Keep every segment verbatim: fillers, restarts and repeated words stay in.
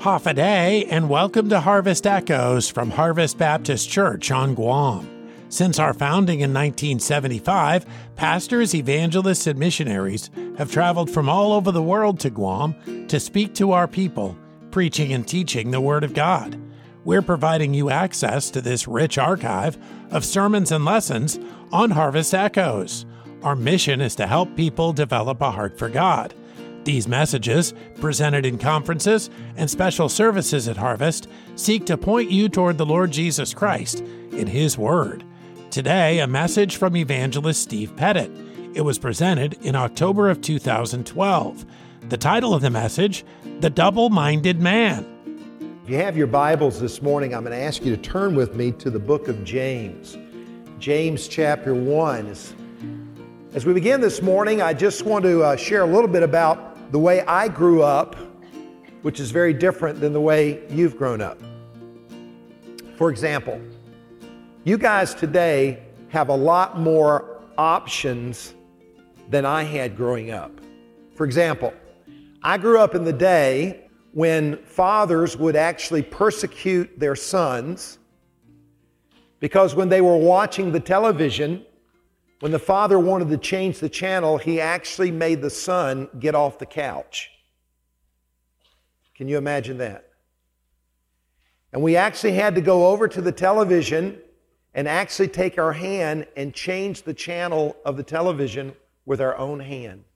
Hafa-adai, and welcome to Harvest Echoes from Harvest Baptist Church on Guam. Since our founding in nineteen seventy-five, pastors, evangelists, and missionaries have traveled from all over the world to Guam to speak to our people, preaching and teaching the Word of God. We're providing you access to this rich archive of sermons and lessons on Harvest Echoes. Our mission is to help people develop a heart for God. These messages, presented in conferences and special services at Harvest, seek to point you toward the Lord Jesus Christ in His Word. Today, a message from evangelist Steve Pettit. It was presented in October of two thousand twelve. The title of the message, The Double-Minded Man. If you have your Bibles this morning, I'm going to ask you to turn with me to the book of James. James chapter one. As we begin this morning, I just want to uh, share a little bit about the way I grew up, which is very different than the way you've grown up. For example, you guys today have a lot more options than I had growing up. For example, I grew up in the day when fathers would actually persecute their sons because when they were watching the television, when the father wanted to change the channel, he actually made the son get off the couch. Can you imagine that? And we actually had to go over to the television and actually take our hand and change the channel of the television with our own hand.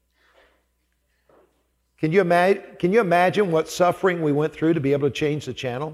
Can you imagine, can you imagine what suffering we went through to be able to change the channel?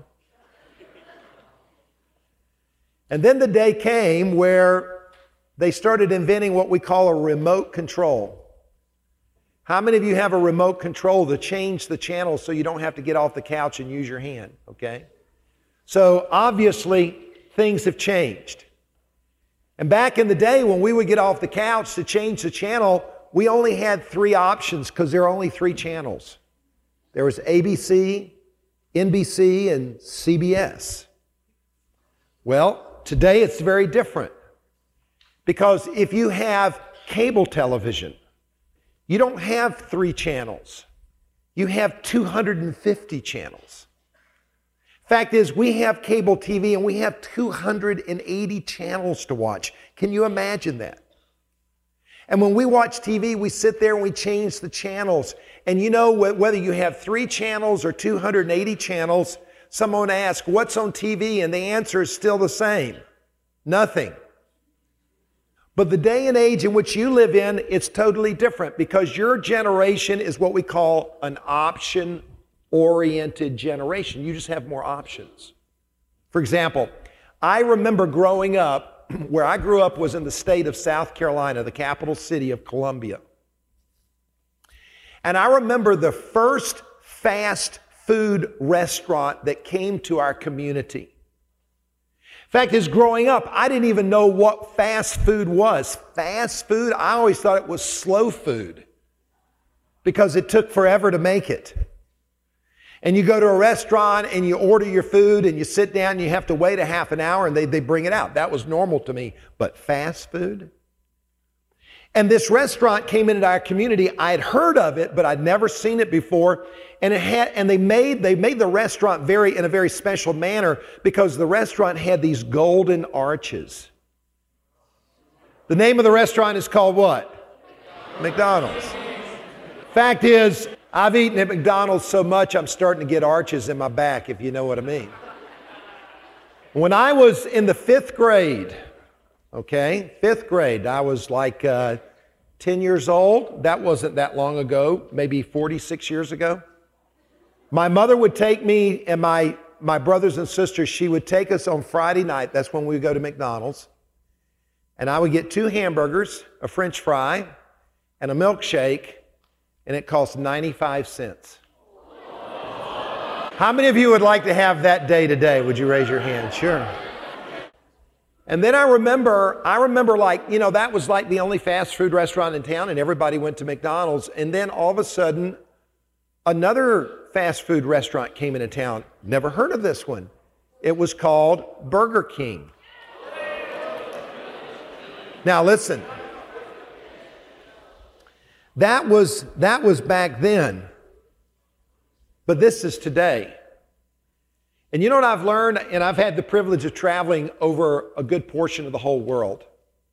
And then the day came where they started inventing what we call a remote control. How many of you have a remote control to change the channel so you don't have to get off the couch and use your hand, okay? So obviously, things have changed. And back in the day when we would get off the couch to change the channel, we only had three options because there are only three channels. There was A B C, N B C, and C B S. Well, today it's very different. Because if you have cable television, you don't have three channels. You have two hundred fifty channels. Fact is, we have cable T V and we have two hundred eighty channels to watch. Can you imagine that? And when we watch T V, we sit there and we change the channels. And you know, whether you have three channels or two hundred eighty channels, someone asks, what's on T V? And the answer is still the same. Nothing. But the day and age in which you live in, it's totally different because your generation is what we call an option-oriented generation. You just have more options. For example, I remember growing up, where I grew up was in the state of South Carolina, the capital city of Columbia. And I remember the first fast food restaurant that came to our community. Fact is, growing up, I didn't even know what fast food was. Fast food, I always thought it was slow food because it took forever to make it. And you go to a restaurant and you order your food and you sit down and you have to wait a half an hour and they, they bring it out. That was normal to me. But fast food? And this restaurant came into our community. I had heard of it, but I'd never seen it before. And it had, and they made they made the restaurant very in a very special manner because the restaurant had these golden arches. The name of the restaurant is called what? McDonald's. Fact is, I've eaten at McDonald's so much I'm starting to get arches in my back, if you know what I mean. When I was in the fifth grade, okay, fifth grade, I was like uh, ten years old. That wasn't that long ago, maybe forty-six years ago. My mother would take me and my, my brothers and sisters, she would take us on Friday night. That's when we would go to McDonald's. And I would get two hamburgers, a French fry, and a milkshake, and it cost ninety-five cents. How many of you would like to have that day today? Would you raise your hand? Sure. And then I remember, I remember like, you know, that was like the only fast food restaurant in town and everybody went to McDonald's. And then all of a sudden, another fast food restaurant came into town. Never heard of this one. It was called Burger King. Now listen, that was, that was back then. But this is today. And you know what I've learned? And I've had the privilege of traveling over a good portion of the whole world.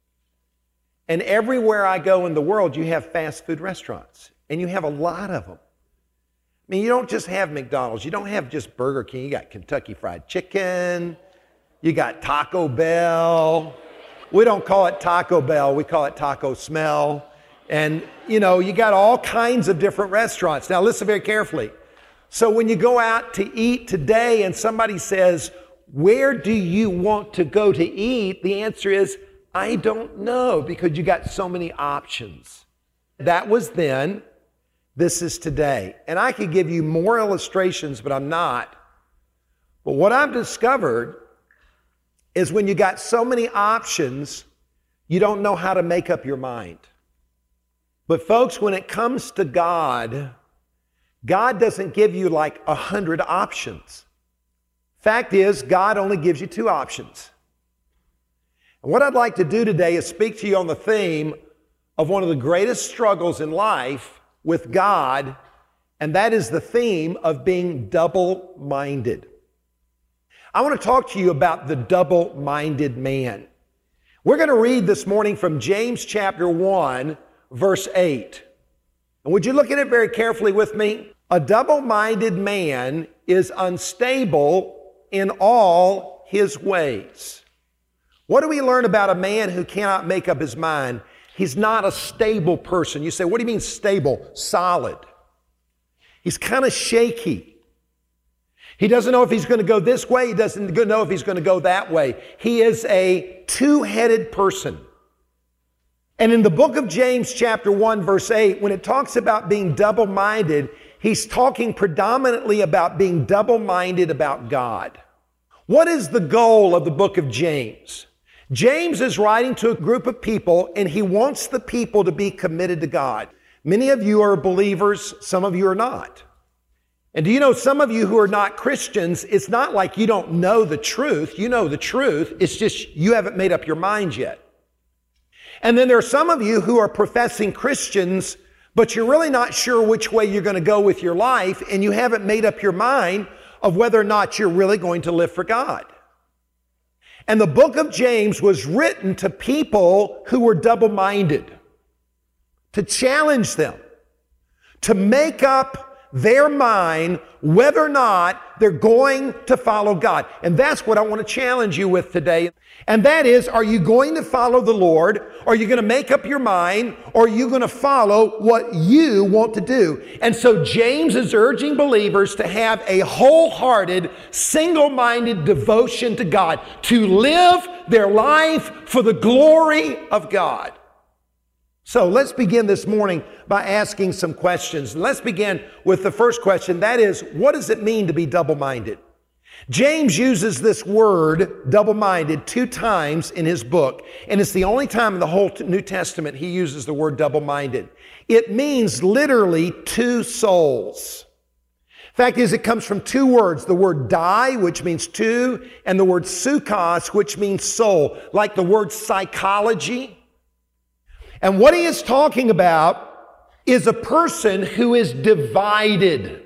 And everywhere I go in the world, you have fast food restaurants. And you have a lot of them. I mean, you don't just have McDonald's. You don't have just Burger King. You got Kentucky Fried Chicken. You got Taco Bell. We don't call it Taco Bell. We call it Taco Smell. And, you know, you got all kinds of different restaurants. Now, listen very carefully. So when you go out to eat today and somebody says, where do you want to go to eat? The answer is, I don't know, because you got so many options. That was then. This is today. And I could give you more illustrations, but I'm not. But what I've discovered is when you got so many options, you don't know how to make up your mind. But folks, when it comes to God, God doesn't give you like a hundred options. Fact is, God only gives you two options. And what I'd like to do today is speak to you on the theme of one of the greatest struggles in life with God, and that is the theme of being double-minded. I want to talk to you about the double-minded man. We're going to read this morning from James chapter one, verse eight. And would you look at it very carefully with me? A double-minded man is unstable in all his ways. What do we learn about a man who cannot make up his mind? He's not a stable person. You say, what do you mean stable? Solid. He's kind of shaky. He doesn't know if he's going to go this way. He doesn't know if he's going to go that way. He is a two-headed person. And in the book of James chapter one, verse eight, when it talks about being double-minded, he's talking predominantly about being double-minded about God. What is the goal of the book of James? James is writing to a group of people, and he wants the people to be committed to God. Many of you are believers, some of you are not. And do you know, some of you who are not Christians, it's not like you don't know the truth. You know the truth. It's just you haven't made up your mind yet. And then there are some of you who are professing Christians, but you're really not sure which way you're going to go with your life, and you haven't made up your mind of whether or not you're really going to live for God. And the book of James was written to people who were double-minded, to challenge them, to make up their mind whether or not they're going to follow God. And that's what I want to challenge you with today. And that is, are you going to follow the Lord? Are you going to make up your mind? Or are you going to follow what you want to do? And so James is urging believers to have a wholehearted, single-minded devotion to God, to live their life for the glory of God. So let's begin this morning by asking some questions. Let's begin with the first question. That is, what does it mean to be double-minded? James uses this word, double-minded, two times in his book, and it's the only time in the whole New Testament he uses the word double-minded. It means literally two souls. Fact is, it comes from two words, the word die, which means two, and the word psychos, which means soul, like the word psychology. And what he is talking about is a person who is divided.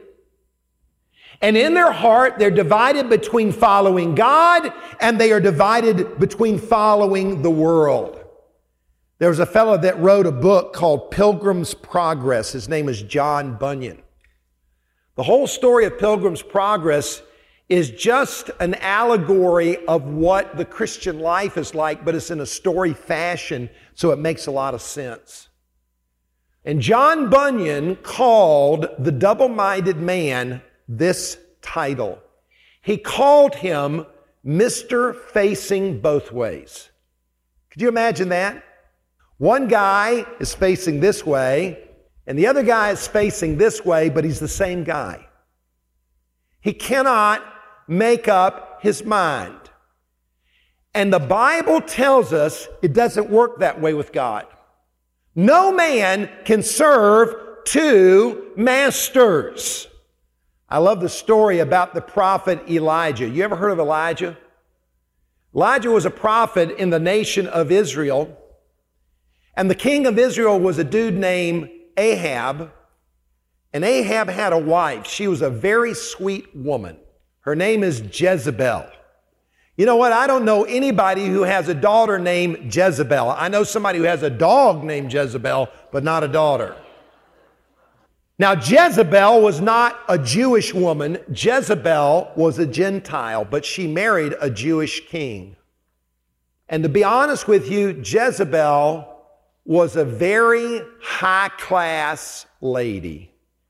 And in their heart, they're divided between following God and they are divided between following the world. There was a fellow that wrote a book called Pilgrim's Progress. His name is John Bunyan. The whole story of Pilgrim's Progress is just an allegory of what the Christian life is like, but it's in a story fashion, so it makes a lot of sense. And John Bunyan called the double-minded man this title. He called him Mister Facing Both Ways. Could you imagine that? One guy is facing this way, and the other guy is facing this way, but he's the same guy. He cannot make up his mind. And the Bible tells us it doesn't work that way with God. No man can serve two masters. I love the story about the prophet Elijah. You ever heard of Elijah? Elijah was a prophet in the nation of Israel. And the king of Israel was a dude named Ahab. And Ahab had a wife. She was a very sweet woman. Her name is Jezebel. You know what? I don't know anybody who has a daughter named Jezebel. I know somebody who has a dog named Jezebel, but not a daughter. Now, Jezebel was not a Jewish woman. Jezebel was a Gentile, but she married a Jewish king. And to be honest with you, Jezebel was a very high-class lady.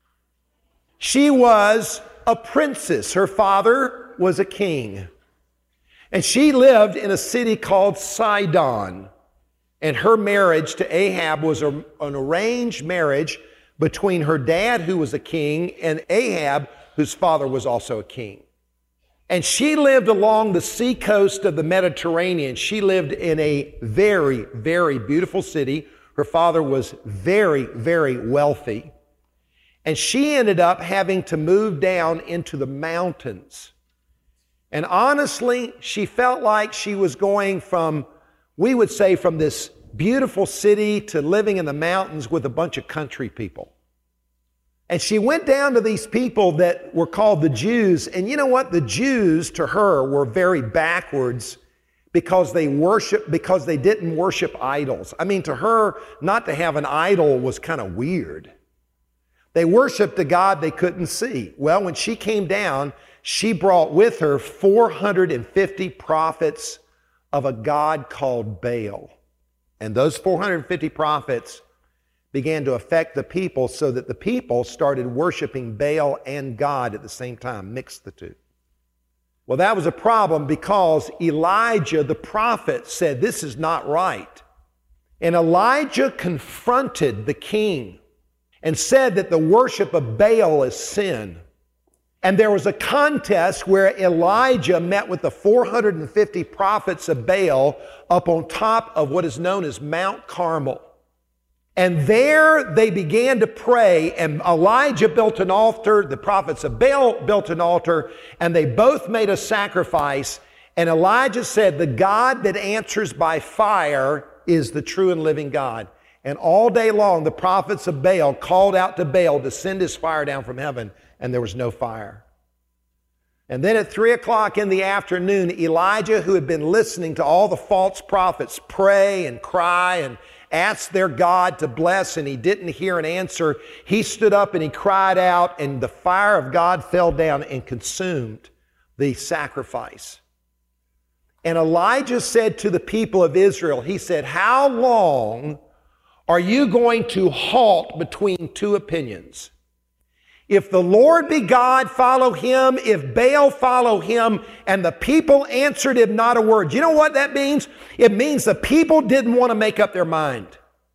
She was a princess. Her father was a king. And she lived in a city called Sidon. And her marriage to Ahab was a, an arranged marriage between her dad, who was a king, and Ahab, whose father was also a king. And she lived along the seacoast of the Mediterranean. She lived in a very, very beautiful city. Her father was very, very wealthy. And she ended up having to move down into the mountains. And honestly, she felt like she was going from, we would say, from this beautiful city to living in the mountains with a bunch of country people. And she went down to these people that were called the Jews. And you know what? The Jews to her were very backwards because they worship, because they didn't worship idols. I mean, to her, not to have an idol was kind of weird. They worshiped a God they couldn't see. Well, when she came down, she brought with her four hundred fifty prophets of a god called Baal. And those four hundred fifty prophets began to affect the people so that the people started worshiping Baal and God at the same time, mixed the two. Well, that was a problem because Elijah, the prophet, said, this is not right. And Elijah confronted the king and said that the worship of Baal is sin. And there was a contest where Elijah met with the four hundred fifty prophets of Baal up on top of what is known as Mount Carmel. And there they began to pray, and Elijah built an altar, the prophets of Baal built an altar, and they both made a sacrifice. And Elijah said, the God that answers by fire is the true and living God. And all day long, the prophets of Baal called out to Baal to send his fire down from heaven, and there was no fire. And then at three o'clock in the afternoon, Elijah, who had been listening to all the false prophets pray and cry and ask their God to bless, and he didn't hear an answer, he stood up and he cried out, and the fire of God fell down and consumed the sacrifice. And Elijah said to the people of Israel, he said, how long are you going to halt between two opinions? If the Lord be God, follow him. If Baal, follow him. And the people answered him not a word. You know what that means? It means the people didn't want to make up their mind.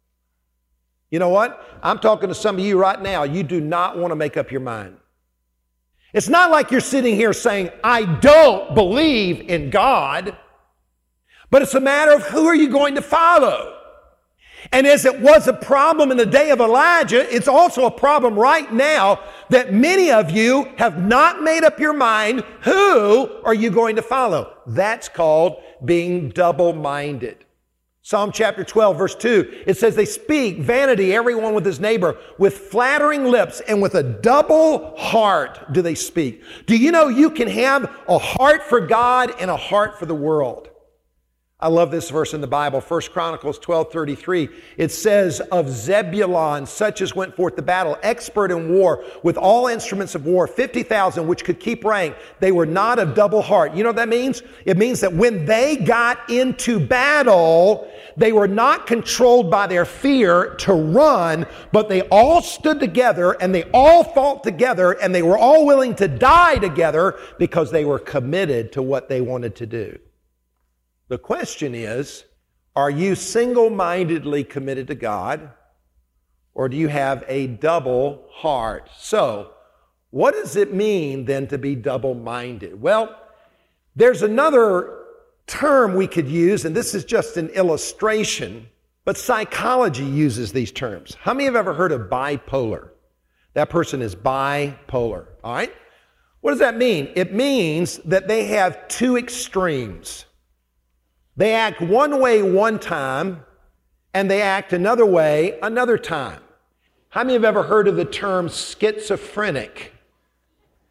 You know what? I'm talking to some of you right now. You do not want to make up your mind. It's not like you're sitting here saying, I don't believe in God. But it's a matter of who are you going to follow? And as it was a problem in the day of Elijah, it's also a problem right now that many of you have not made up your mind, who are you going to follow? That's called being double-minded. Psalm chapter twelve, verse two, it says, they speak vanity, everyone with his neighbor, with flattering lips and with a double heart do they speak. Do you know you can have a heart for God and a heart for the world? I love this verse in the Bible, First Chronicles twelve thirty-three. It says, of Zebulun, such as went forth to battle, expert in war, with all instruments of war, fifty thousand, which could keep rank. They were not of double heart. You know what that means? It means that when they got into battle, they were not controlled by their fear to run, but they all stood together and they all fought together and they were all willing to die together because they were committed to what they wanted to do. The question is, are you single-mindedly committed to God, or do you have a double heart? So, what does it mean then to be double-minded? Well, there's another term we could use, and this is just an illustration, but psychology uses these terms. How many have ever heard of bipolar? That person is bipolar, all right? What does that mean? It means that they have two extremes. They act one way one time, and they act another way another time. How many have ever heard of the term schizophrenic?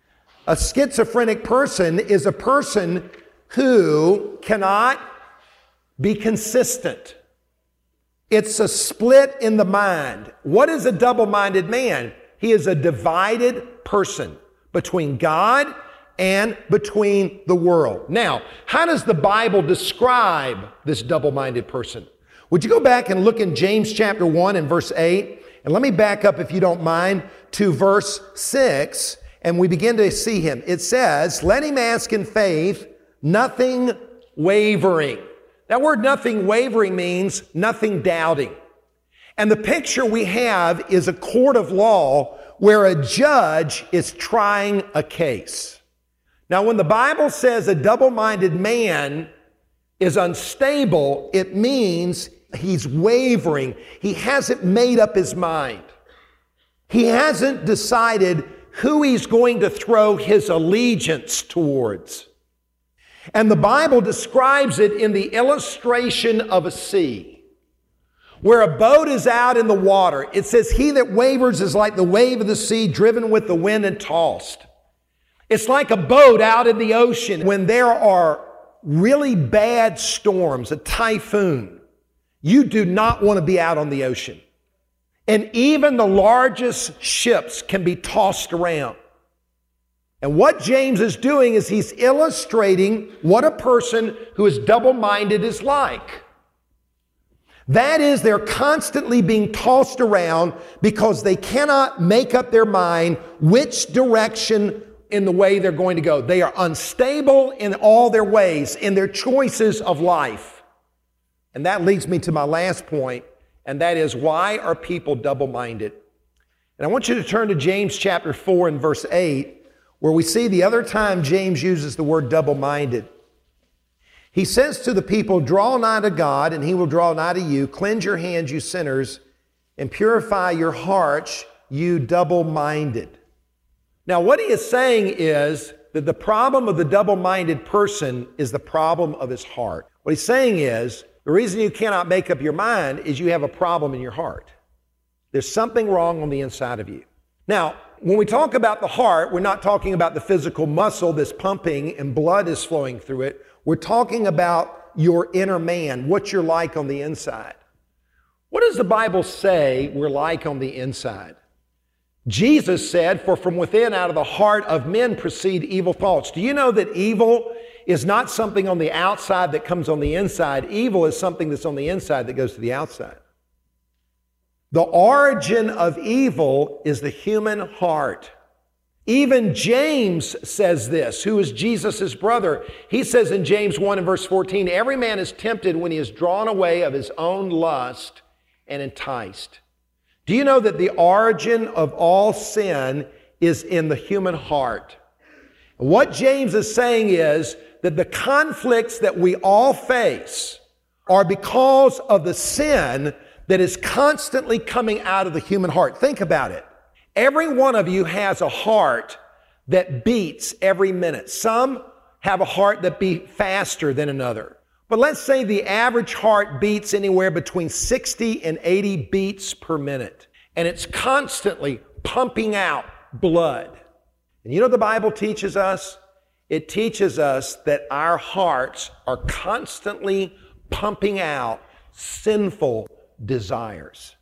A schizophrenic person is a person who cannot be consistent. It's a split in the mind. What is a double-minded man? He is a divided person between God and between the world. Now, how does the Bible describe this double-minded person? Would you go back and look in James chapter one and verse eight? And let me back up, if you don't mind, to verse six, and we begin to see him. It says, let him ask in faith, nothing wavering. That word nothing wavering means nothing doubting. And the picture we have is a court of law where a judge is trying a case. Now, when the Bible says a double-minded man is unstable, it means he's wavering. He hasn't made up his mind. He hasn't decided who he's going to throw his allegiance towards. And the Bible describes it in the illustration of a sea, where a boat is out in the water. It says, he that wavers is like the wave of the sea, driven with the wind and tossed. It's like a boat out in the ocean when there are really bad storms, a typhoon. You do not want to be out on the ocean. And even the largest ships can be tossed around. And what James is doing is he's illustrating what a person who is double-minded is like. That is, they're constantly being tossed around because they cannot make up their mind which direction in the way they're going to go. They are unstable in all their ways, in their choices of life. And that leads me to my last point, and that is, why are people double-minded? And I want you to turn to James chapter four and verse eight, where we see the other time James uses the word double-minded. He says to the people, draw nigh to God, and he will draw nigh to you. Cleanse your hands, you sinners, and purify your hearts, you double-minded. Now, what he is saying is that the problem of the double-minded person is the problem of his heart. What he's saying is, the reason you cannot make up your mind is you have a problem in your heart. There's something wrong on the inside of you. Now, when we talk about the heart, we're not talking about the physical muscle that's pumping and blood is flowing through it. We're talking about your inner man, what you're like on the inside. What does the Bible say we're like on the inside? Jesus said, for from within, out of the heart of men proceed evil thoughts. Do you know that evil is not something on the outside that comes on the inside? Evil is something that's on the inside that goes to the outside. The origin of evil is the human heart. Even James says this, who is Jesus' brother. He says in James one and verse fourteen, every man is tempted when he is drawn away of his own lust and enticed. Do you know that the origin of all sin is in the human heart? What James is saying is that the conflicts that we all face are because of the sin that is constantly coming out of the human heart. Think about it. Every one of you has a heart that beats every minute. Some have a heart that beats faster than another. But let's say the average heart beats anywhere between sixty and eighty beats per minute. And it's constantly pumping out blood. And you know what the Bible teaches us? It teaches us that our hearts are constantly pumping out sinful desires,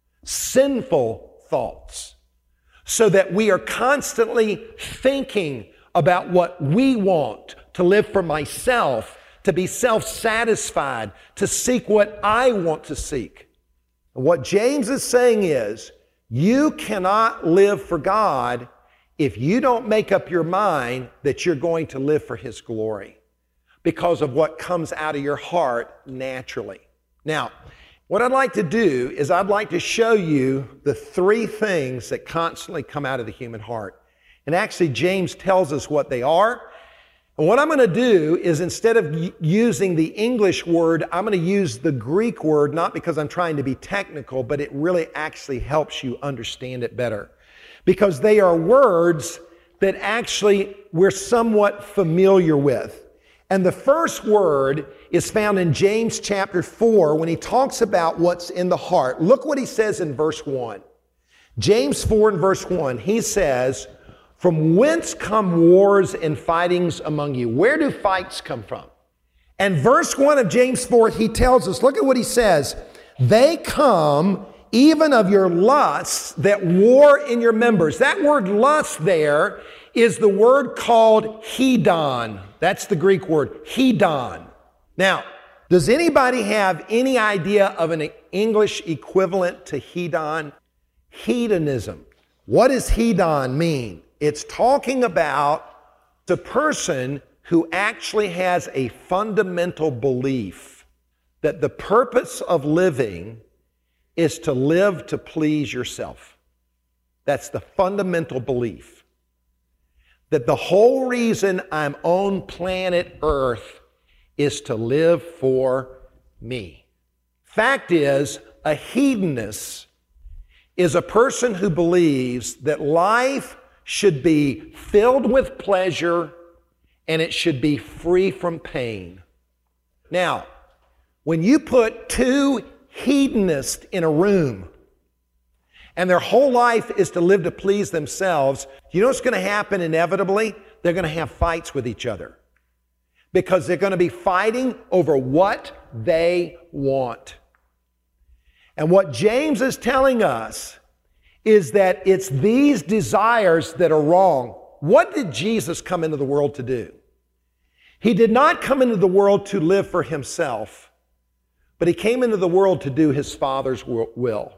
sinful thoughts, so that we are constantly thinking about what we want, to live for myself, to be self-satisfied, to seek what I want to seek. And what James is saying is, you cannot live for God if you don't make up your mind that you're going to live for His glory, because of what comes out of your heart naturally. Now, what I'd like to do is I'd like to show you the three things that constantly come out of the human heart. And actually, James tells us what they are. And what I'm going to do is, instead of using the English word, I'm going to use the Greek word, not because I'm trying to be technical, but it really actually helps you understand it better. Because they are words that actually we're somewhat familiar with. And the first word is found in James chapter four when he talks about what's in the heart. Look what he says in verse one. James four and verse one, he says, From whence come wars and fightings among you? Where do fights come from? And verse one of James four, he tells us, look at what he says. They come even of your lusts that war in your members. That word lust there is the word called hedon. That's the Greek word, hedon. Now, does anybody have any idea of an English equivalent to hedon? Hedonism. What does hedon mean? It's talking about the person who actually has a fundamental belief that the purpose of living is to live to please yourself. That's the fundamental belief. That the whole reason I'm on planet Earth is to live for me. Fact is, a hedonist is a person who believes that life should be filled with pleasure and it should be free from pain. Now, when you put two hedonists in a room and their whole life is to live to please themselves, you know what's going to happen inevitably? They're going to have fights with each other because they're going to be fighting over what they want. And what James is telling us is that it's these desires that are wrong. What did Jesus come into the world to do? He did not come into the world to live for himself, but he came into the world to do his Father's will.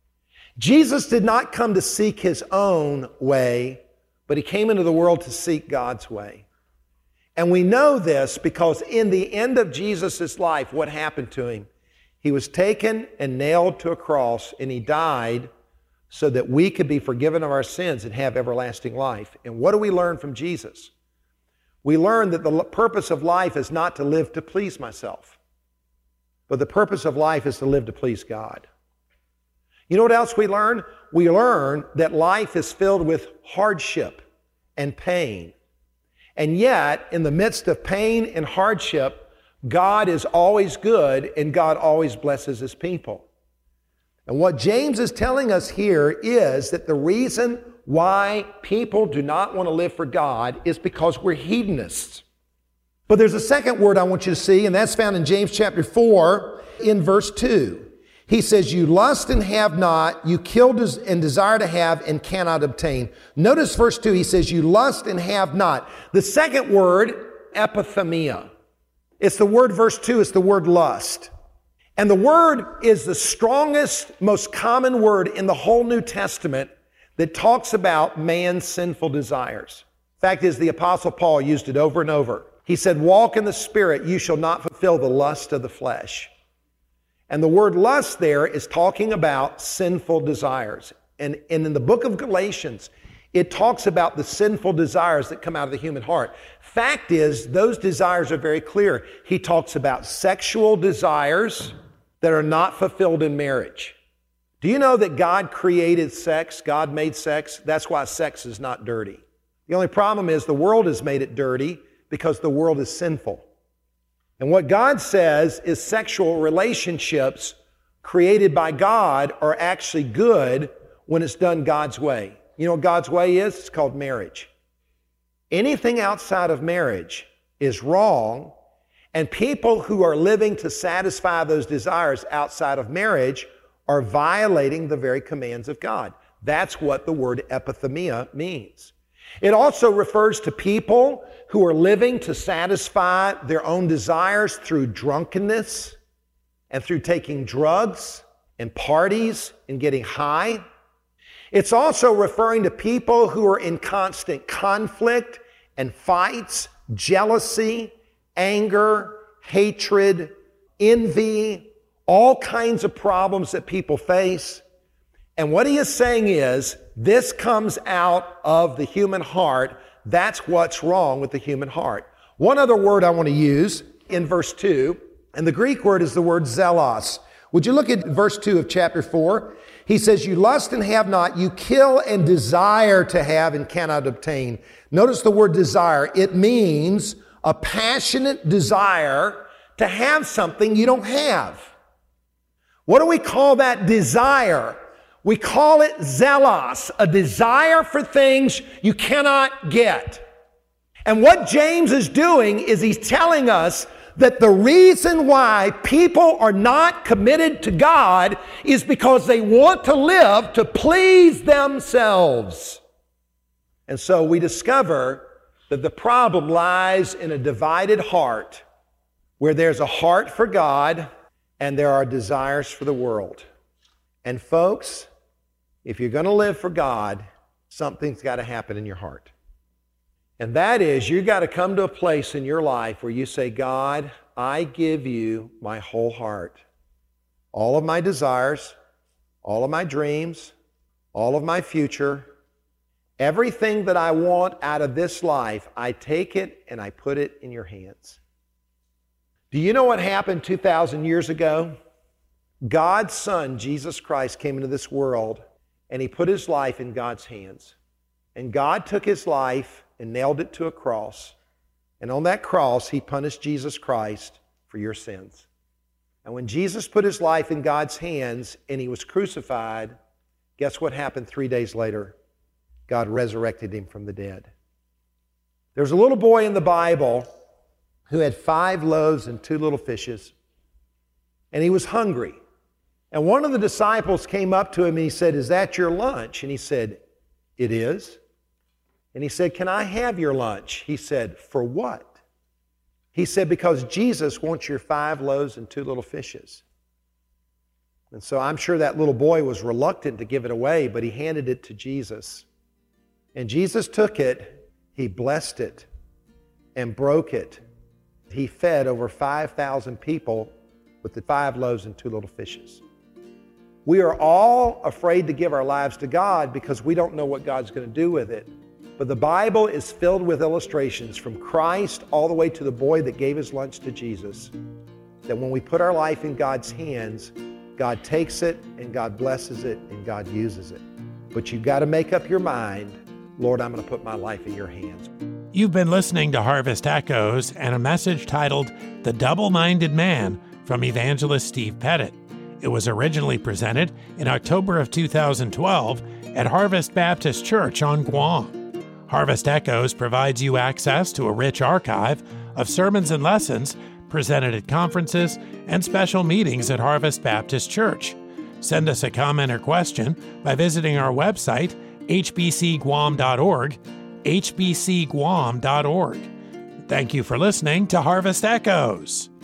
Jesus did not come to seek his own way, but he came into the world to seek God's way. And we know this because in the end of Jesus' life, what happened to him? He was taken and nailed to a cross, and he died so that we could be forgiven of our sins and have everlasting life. And what do we learn from Jesus? We learn that the purpose of life is not to live to please myself, but the purpose of life is to live to please God. You know what else we learn? We learn that life is filled with hardship and pain. And yet, in the midst of pain and hardship, God is always good and God always blesses his people. And what James is telling us here is that the reason why people do not want to live for God is because we're hedonists. But there's a second word I want you to see, and that's found in James chapter four in verse two. He says, you lust and have not, you kill and desire to have and cannot obtain. Notice verse two, he says, you lust and have not. The second word, epithemia. It's the word, verse two, it's the word lust. And the word is the strongest, most common word in the whole New Testament that talks about man's sinful desires. Fact is, the Apostle Paul used it over and over. He said, walk in the Spirit, you shall not fulfill the lust of the flesh. And the word lust there is talking about sinful desires. And, and in the book of Galatians, it talks about the sinful desires that come out of the human heart. Fact is, those desires are very clear. He talks about sexual desires that are not fulfilled in marriage. Do you know that God created sex? God made sex. That's why sex is not dirty. The only problem is the world has made it dirty because the world is sinful. And what God says is sexual relationships created by God are actually good when it's done God's way. You know what God's way is? It's called marriage. Anything outside of marriage is wrong, and people who are living to satisfy those desires outside of marriage are violating the very commands of God. That's what the word epithemia means. It also refers to people who are living to satisfy their own desires through drunkenness and through taking drugs and parties and getting high. It's also referring to people who are in constant conflict and fights, jealousy, anger, hatred, envy, all kinds of problems that people face. And what he is saying is, this comes out of the human heart. That's what's wrong with the human heart. One other word I want to use in verse two, and the Greek word is the word zelos. Would you look at verse two of chapter four? He says, you lust and have not, you kill and desire to have and cannot obtain. Notice the word desire. It means a passionate desire to have something you don't have. What do we call that desire? We call it zelos, a desire for things you cannot get. And what James is doing is he's telling us that the reason why people are not committed to God is because they want to live to please themselves. And so we discover that the problem lies in a divided heart, where there's a heart for God and there are desires for the world. And folks, if you're going to live for God, something's got to happen in your heart. And that is, you've got to come to a place in your life where you say, God, I give you my whole heart. All of my desires, all of my dreams, all of my future, everything that I want out of this life, I take it and I put it in your hands. Do you know what happened two thousand years ago? God's Son, Jesus Christ, came into this world and He put His life in God's hands. And God took His life and nailed it to a cross. And on that cross, He punished Jesus Christ for your sins. And when Jesus put His life in God's hands and He was crucified, guess what happened three days later? God resurrected Him from the dead. There's a little boy in the Bible who had five loaves and two little fishes, and he was hungry. And one of the disciples came up to him and he said, "Is that your lunch?" And he said, "It is." And he said, "Can I have your lunch?" He said, "For what?" He said, "Because Jesus wants your five loaves and two little fishes." And so I'm sure that little boy was reluctant to give it away, but he handed it to Jesus. And Jesus took it, He blessed it, and broke it. He fed over five thousand people with the five loaves and two little fishes. We are all afraid to give our lives to God because we don't know what God's going to do with it. But the Bible is filled with illustrations from Christ all the way to the boy that gave his lunch to Jesus, that when we put our life in God's hands, God takes it and God blesses it and God uses it. But you've got to make up your mind, Lord, I'm going to put my life in your hands. You've been listening to Harvest Echoes and a message titled The Double-Minded Man from evangelist Steve Pettit. It was originally presented in October of two thousand twelve at Harvest Baptist Church on Guam. Harvest Echoes provides you access to a rich archive of sermons and lessons presented at conferences and special meetings at Harvest Baptist Church. Send us a comment or question by visiting our website, h b c guam dot org, h b c guam dot org. Thank you for listening to Harvest Echoes.